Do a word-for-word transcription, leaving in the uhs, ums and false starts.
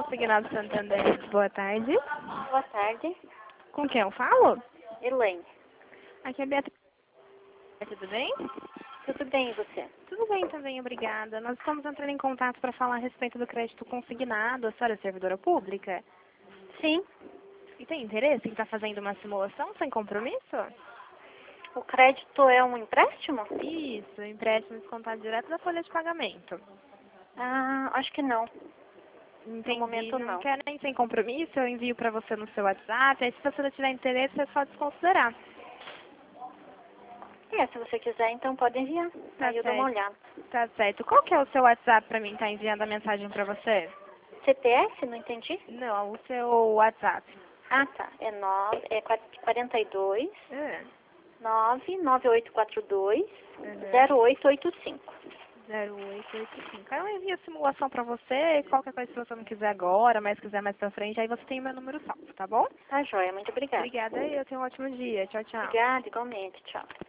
Consignado Santander. Boa tarde. Boa tarde. Com quem eu falo? Elaine. Aqui é a Beatriz. Tudo bem? Tudo bem, e você? Tudo bem também, obrigada. Nós estamos entrando em contato para falar a respeito do crédito consignado. A senhora é servidora pública? Sim. E tem interesse em estar fazendo uma simulação sem compromisso? O crédito é um empréstimo? Isso, empréstimo descontado direto da folha de pagamento. Ah, acho que não. Entendi. No momento, não, não. quer nem sem compromisso, eu envio para você no seu WhatsApp. Aí se você não tiver interesse, é só desconsiderar. É, se você quiser, então pode enviar. Tá Aí eu dou uma certo. olhada. Tá certo. Qual que é o seu WhatsApp para mim estar enviando a mensagem para você? C P S? Não entendi? Não, o seu WhatsApp. Ah, tá. É nove, é quarenta e dois, É. nove nove oito quatro dois, Uhum. zero oito oito cinco. zero oito oito cinco. Aí eu envio a simulação pra você, qualquer coisa se você não quiser agora, mas quiser mais pra frente, aí você tem o meu número salvo, tá bom? Tá joia, muito obrigada. Obrigada e eu tenho um ótimo dia. Tchau, tchau. Obrigada, igualmente. Tchau.